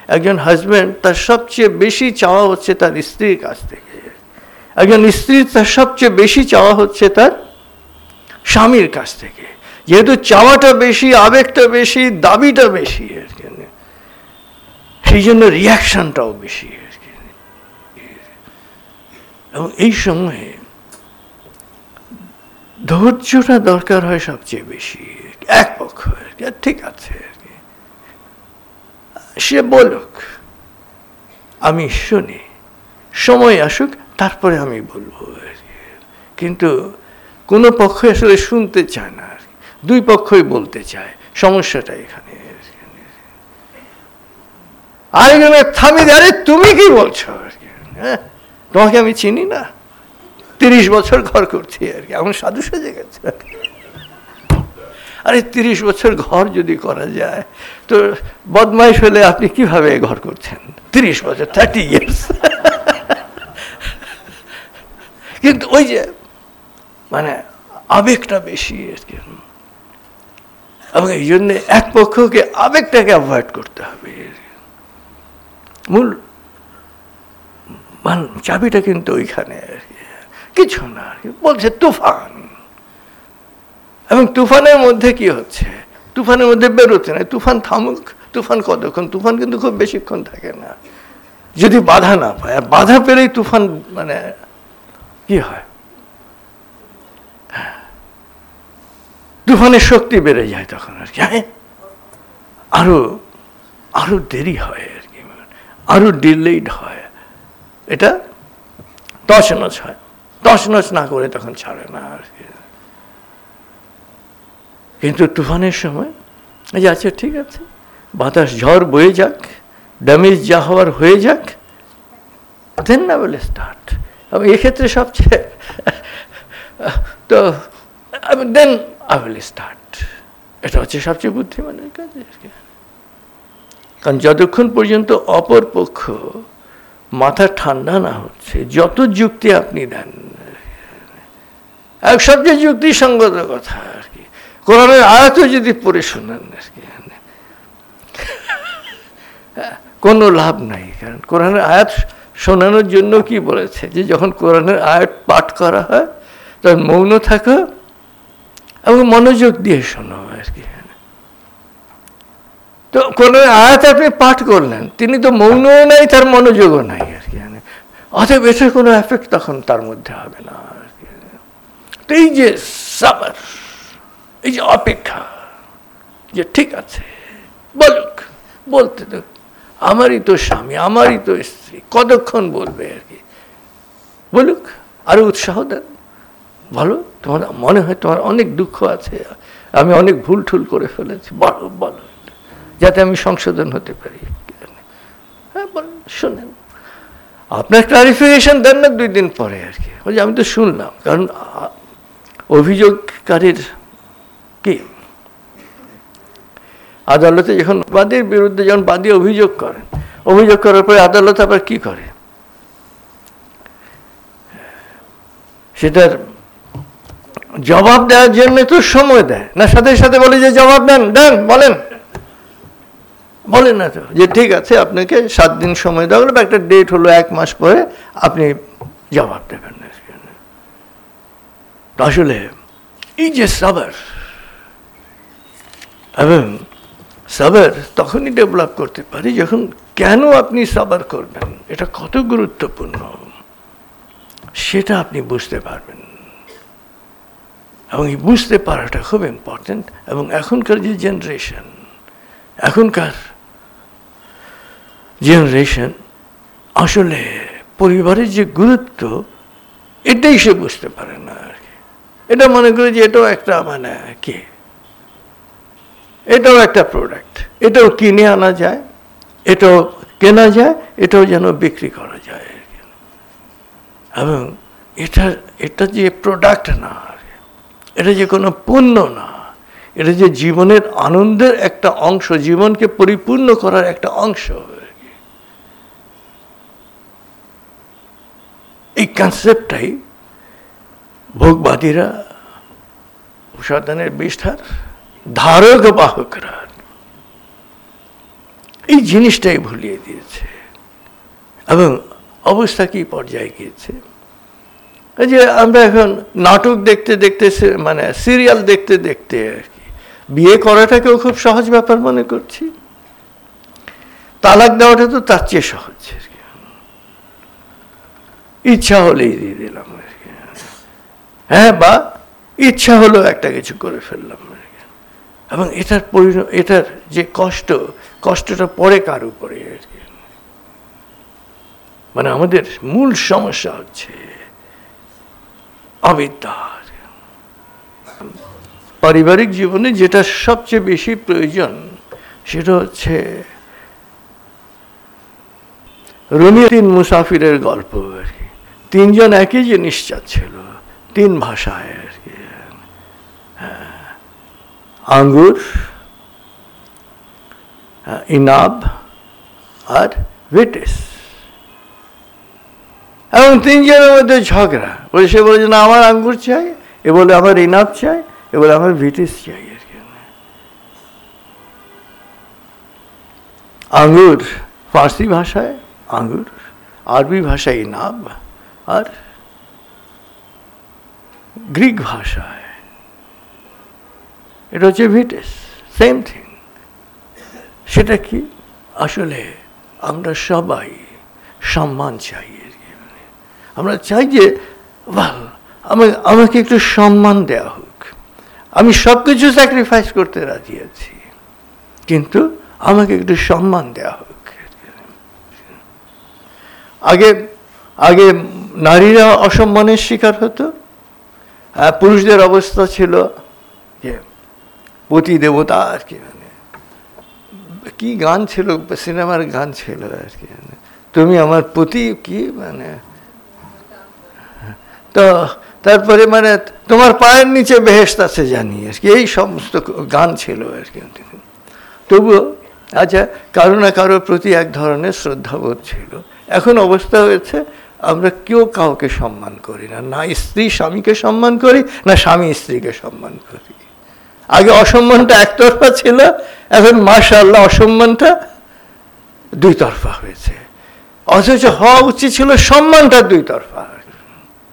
একজন হাজব্যান্ড তার সবচেয়ে বেশি চাওয়া হচ্ছে তার স্ত্রীর কাছ থেকে, একজন স্ত্রীর তার সবচেয়ে বেশি চাওয়া হচ্ছে তার স্বামীর কাছ থেকে। যেহেতু চাওয়াটা বেশি, আবেগটা বেশি, দাবিটা বেশি আর কি, সেই জন্য রিয়াকশনটাও বেশি আর কি। এবং এই সময়ে ধৈর্যটা দরকার হয় সবচেয়ে বেশি এক পক্ষ আর কি। ঠিক আছে আর কি, সে বলুক, আমি শুনি, সময় আসুক, তারপরে আমি বলবো আর কি। কিন্তু কোনো পক্ষ আসলে শুনতে চায় না, দুই পক্ষই বলতে চায়। সমস্যাটা এখানে। আরেকজনের থামি, আরে তুমি কি বলছো আর কি, হ্যাঁ তোমাকে আমি চিনি না, 30 বছর ঘর করছি আর কি, এমন সাধু সেজে গেছে। আরে 30 বছর ঘর যদি করা যায় তো বদমাইশ হলে আপনি কিভাবে ঘর করছেন 30 বছর, 30 years। কিন্তু ওই যে মানে আবেগটা বেশি আর কি, এবং এই জন্য এক পক্ষকে আবেগটাকে অ্যাভয়েড করতে হবে। মূল চাবিটা কিন্তু ওইখানে আর কি, কিছু না আর কি। বলছে তুফান, এবং তুফানের মধ্যে কি হচ্ছে, তুফানের মধ্যে বেরোতে না, তুফান থামুক, তুফান কতক্ষণ, তুফান কিন্তু খুব বেশিক্ষণ থাকে না যদি বাধা না পায়। আর বাধা পেলেই তুফান মানে কি হয়, তুফানের শক্তি বেড়ে যায় তখন আর কি, আরো আরো দেরি হয় আর কি, আরো ডিলেড হয়, এটা তছনছ হয়, তছনছ না করে তখন ছাড়ে না আর কি। কিন্তু তুফানের সময় আচ্ছা ঠিক আছে, বাতাস ঝড় বয়ে যাক, ড্যামেজ যা হওয়ার হয়ে যাক, দেন না বলে স্টার্ট। এবং এক্ষেত্রে সবচেয়ে তো দেন আই উইল স্টার্ট, এটা হচ্ছে সবচেয়ে বুদ্ধিমানের কাজ। কারণ যতক্ষণ পর্যন্ত অপর পক্ষ মাথা ঠান্ডা না হচ্ছে, যত যুক্তি আপনি দেন, এক সবচেয়ে যুক্তিসঙ্গত কথা আর কি, কোরআনের আয়াতও যদি পড়ে শোনান আর কি, কোনো লাভ নাই। কারণ কোরআনের আয়াত শোনানোর জন্য কি বলেছে, যে যখন কোরআনের আয়াত পাঠ করা হয় তখন মৌন থাকো এবং মনোযোগ দিয়ে শোনো আর কি। তো কোরআনের আয়াত আপনি পাঠ করলেন, তিনি তো মৌনও নাই, তার মনোযোগও নাই আর কি, অতএব এটার কোনো এফেক্ট তখন তার মধ্যে হবে না আর কি। তো এই যে সাবর, এই যে অপেক্ষা, যে ঠিক আছে বলুক, বলতে তো আমারই তো স্বামী, আমারই তো স্ত্রী, কতক্ষণ বলবে আর কি, বলুক, আরো উৎসাহ দেন, বলো তোমার মনে হয় তোমার অনেক দুঃখ আছে, আমি অনেক ভুল ঠুল করে ফেলেছি, বলো বলো, যাতে আমি সংশোধন হতে পারি। হ্যাঁ বলেন, শোনেন, আপনার ক্লারিফিকেশন দেন না 2 দিন পরে আর কি, বলছি আমি তো শুনলাম। কারণ অভিযোগকারীর কি আদালতে যখন বাদীর বিরুদ্ধে যখন বাদী অভিযোগ করেন, অভিযোগ করার পরে আদালত আবার কি করে, সেটার জবাব দেওয়ার জন্য তো সময় দেয় না, সাথে সাথে বলে যে জবাব দেন, দেন বলেন, বলেন না তো যে ঠিক আছে আপনাকে 7 দিন সময় দেওয়া হলো, একটা ডেট হলো 1 মাস পরে আপনি জবাব দেবেন। আসলে এই যে সাবর, এবং সাবর তখনই ডেভেলপ করতে পারি যখন কেন আপনি সাবর করবেন, এটা কত গুরুত্বপূর্ণ সেটা আপনি বুঝতে পারবেন, এবং এই বুঝতে পারাটা খুব ইম্পর্টেন্ট। এবং এখনকার যে জেনারেশন আসলে পরিবারের যে গুরুত্ব, এটাই সে বুঝতে পারে না আর কি। এটা মনে করে যে এটাও একটা মানে কি, এটাও একটা প্রোডাক্ট, এটাও কিনে আনা যায়, এটাও কেনা যায়, এটাও যেন বিক্রি করা যায়। এবং এটা যে প্রোডাক্ট না, এটা যে কোনো পণ্য না, এটা যে জীবনের আনন্দের একটা অংশ, জীবনকে পরিপূর্ণ করার একটা অংশ। এই কনসেপ্টটাই ভোগবাদীরা, শয়তানের বিষ্ঠার ধারক বাহকরা এই জিনিসটাই ভুলিয়ে দিয়েছে। এবং অবস্থা কি পর্যায়ে গিয়েছে, এই যে আমরা এখন নাটক দেখতে দেখতে, মানে সিরিয়াল দেখতে দেখতে আর কি বিয়ে করাটাকেও খুব সহজ ব্যাপার মনে করছি। তালাক দেওয়াটা তো তার চেয়ে সহজ আর কি, ইচ্ছা হলেই দিয়ে দিলাম আর কি, হ্যাঁ, বা ইচ্ছা হলো একটা কিছু করে ফেললাম আর কি। এবং এটার যে কষ্টটা পড়ে কার উপরে আর কি। মানে আমাদের মূল সমস্যা হচ্ছে অবিদ্যা। পারিবারিক জীবনে যেটা সবচেয়ে বেশি প্রয়োজন সেটা হচ্ছে রুমি 3 মুসাফিরের গল্প আর কি। 3 জন একই জিনিস চাচ্ছিল 3 ভাষায় আর কি, আঙ্গুর, ইনাব আর ভিটিস। এবং 3 জনের মধ্যে ঝগড়া, সে বলে যে না আমার আঙ্গুর চাই, এ বলে আমার ইনাব চাই, এ বলে আমার ভিটিস চাই আর কি। আঙ্গুর ফার্সি ভাষায় আঙ্গুর, আরবি ভাষায় ইনাব, আর গ্রিক ভাষায় এটা হচ্ছে ভিটিস, সেম থিং। সেটা কি? আসলে আমরা সবাই সম্মান চাই আর কি। আমরা চাই যে আমাকে একটু সম্মান দেওয়া হোক, আমি সব কিছু স্যাক্রিফাইস করতে রাজি আছি, কিন্তু আমাকে একটু সম্মান দেওয়া হোক। আগে নারীরা অসম্মানের শিকার হতো, পুরুষদের অবস্থা ছিল যে পতি দেবতা আর কি। মানে কি গান ছিল, সিনেমার গান ছিল আর কি, তুমি আমার পতি, কি মানে, তো তারপরে মানে তোমার পায়ের নিচে বেহেশত আছে জানি আর কি, এই সমস্ত গান ছিল আর কি। তবুও আচ্ছা, কারো না কারোর প্রতি এক ধরনের শ্রদ্ধাবোধ ছিল। এখন অবস্থা হয়েছে আমরা কেউ কাউকে সম্মান করি না, না স্ত্রী স্বামীকে সম্মান করি, না স্বামী স্ত্রীকে সম্মান করি। আগে অসম্মানটা একতরফা ছিল, এখন মাশাআল্লাহ অসম্মানটা 2 তরফা হয়েছে। অথচ হওয়া উচিত ছিল সম্মানটা 2 তরফা।